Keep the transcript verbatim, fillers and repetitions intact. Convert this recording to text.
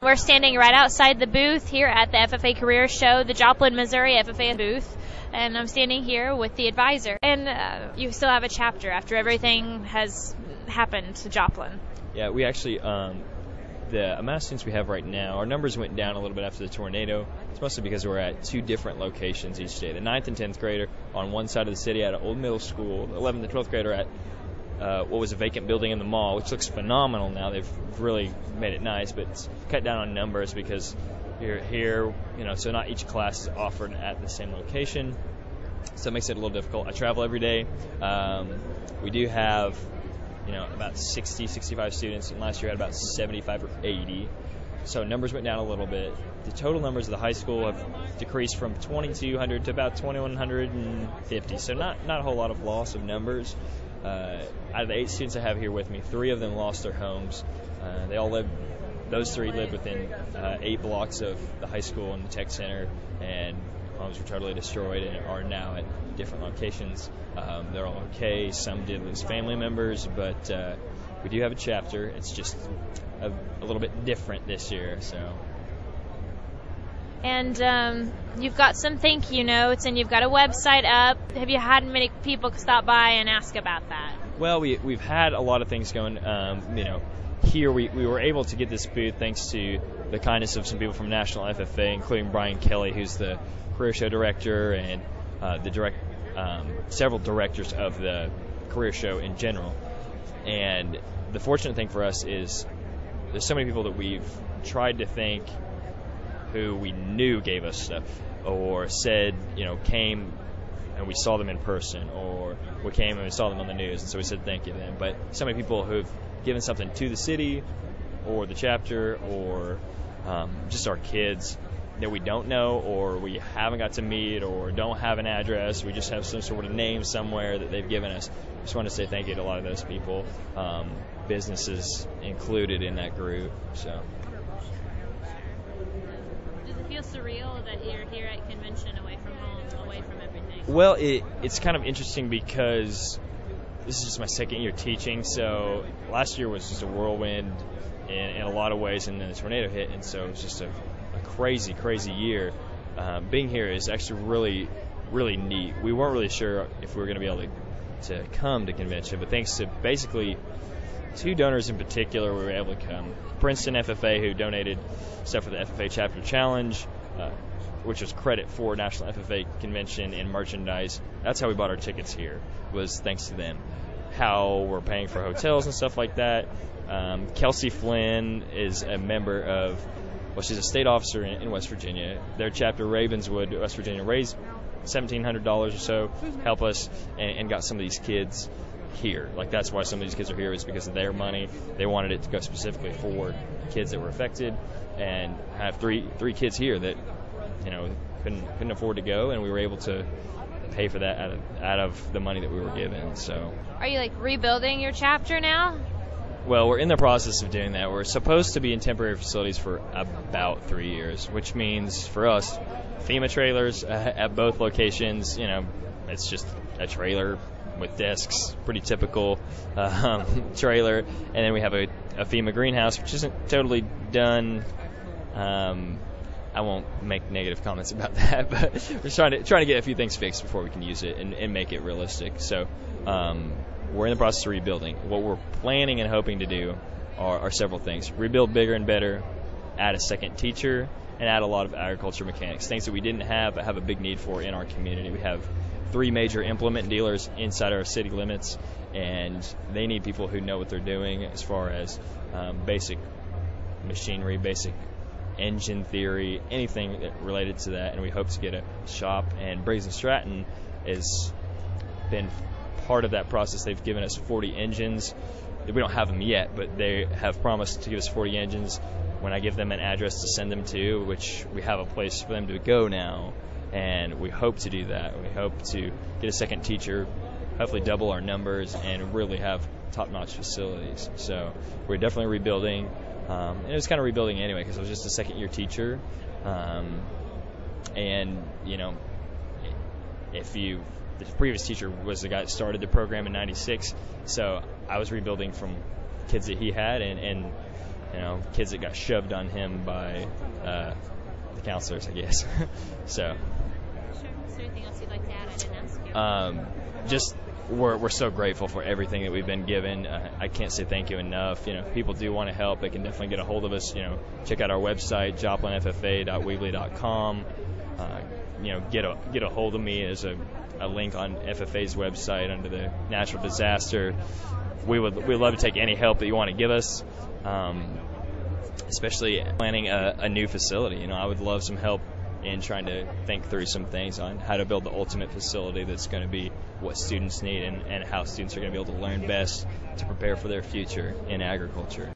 We're standing right outside the booth here at the F F A Career Show, the Joplin, Missouri F F A booth. And I'm standing here with the advisor. And uh, you still have a chapter after everything has happened to Joplin. Yeah, we actually, um, the amount of students we have right now, our numbers went down a little bit after the tornado. It's mostly because we're at two different locations each day. The ninth and tenth grader on one side of the city at an old middle school, the eleventh and twelfth grader at uh, what was a vacant building in the mall, which looks phenomenal now. They've really made it nice, but it's cut down on numbers because you're here, you know, so not each class is offered at the same location. So it makes it a little difficult. I travel every day. Um, we do have, you know, about sixty, sixty-five students, and last year had about seventy-five or eighty. So numbers went down a little bit. The total numbers of the high school have decreased from twenty-two hundred to about twenty-one hundred fifty. So not, not a whole lot of loss of numbers. Uh, out of the eight students I have here with me, three of them lost their homes. Uh, they all lived, those three lived within uh, eight blocks of the high school and the tech center, and homes were totally destroyed and are now at different locations. Um, they're all okay. Some did lose family members, but uh, we do have a chapter. It's just a, a little bit different this year. So. And um, you've got some thank you notes, and you've got a website up. Have you had many people stop by and ask about that? Well, we, we've had a lot of things going. Um, you know, here we, we were able to get this booth thanks to the kindness of some people from National F F A, including Brian Kelly, who's the Career Show director, and uh, the direct um, several directors of the Career Show in general. And the fortunate thing for us is there's so many people that we've tried to thank who we knew gave us stuff, or said, you know, came and we saw them in person, or we came and we saw them on the news, and so we said thank you to them. But so many people who've given something to the city or the chapter or um, just our kids that we don't know, or we haven't got to meet, or don't have an address. We just have some sort of name somewhere that they've given us. Just want to say thank you to a lot of those people, um, businesses included in that group. So. Does it feel surreal that you're here at convention, away from home, away from everything? Well, it, it's kind of interesting because this is just my second year teaching. So last year was just a whirlwind in, in a lot of ways, and then the tornado hit, and so it was just a crazy, crazy year. Uh, being here is actually really, really neat. We weren't really sure if we were going to be able to, to come to convention, but thanks to basically two donors in particular, we were able to come. Princeton F F A, who donated stuff for the F F A Chapter Challenge, uh, which was credit for National F F A Convention and merchandise. That's how we bought our tickets here, was thanks to them. How we're paying for hotels and stuff like that. Um, Kelsey Flynn is a member of Well, she's a state officer in, in West Virginia. Their chapter, Ravenswood, West Virginia, raised seventeen hundred dollars or so, help us, and, and got some of these kids here. Like, that's why some of these kids are here, is because of their money. They wanted it to go specifically for kids that were affected, and have three three kids here that, you know, couldn't couldn't afford to go, and we were able to pay for that out of, out of the money that we were given. So. Are you, like, rebuilding your chapter now? Well, we're in the process of doing that. We're supposed to be in temporary facilities for about three years, which means for us, FEMA trailers uh, at both locations. You know, it's just a trailer with desks, pretty typical um, trailer. And then we have a, a FEMA greenhouse, which isn't totally done. Um, I won't make negative comments about that, but we're trying to trying to get a few things fixed before we can use it and, and make it realistic. So. Um, We're in the process of rebuilding. What we're planning and hoping to do are, are several things. Rebuild bigger and better, add a second teacher, and add a lot of agriculture mechanics, things that we didn't have but have a big need for in our community. We have three major implement dealers inside our city limits, and they need people who know what they're doing as far as um, basic machinery, basic engine theory, anything that related to that, and we hope to get a shop. And Briggs and Stratton has been part of that process. They've given us forty engines. We don't have them yet, but they have promised to give us forty engines when I give them an address to send them to, which we have a place for them to go now, and we hope to do that. We hope to get a second teacher, hopefully double our numbers, and really have top-notch facilities. So we're definitely rebuilding, um, and it was kind of rebuilding anyway because I was just a second-year teacher, um, and, you know, if you the previous teacher was the guy that started the program in ninety-six, so I was rebuilding from kids that he had, and, and you know, kids that got shoved on him by uh, the counselors, I guess. So. Sure. Is there anything else you'd like to add? I didn't ask you. Um, just we're we're so grateful for everything that we've been given. Uh, I can't say thank you enough. You know, if people do want to help, they can definitely get a hold of us. You know, check out our website, joplin f f a dot weebly dot com. Uh, you know, get a get a hold of me. There's a, a link on F F A's website under the natural disaster. We would we'd love to take any help that you want to give us, um, especially planning a, a new facility. You know, I would love some help in trying to think through some things on how to build the ultimate facility that's going to be what students need and, and how students are going to be able to learn best to prepare for their future in agriculture.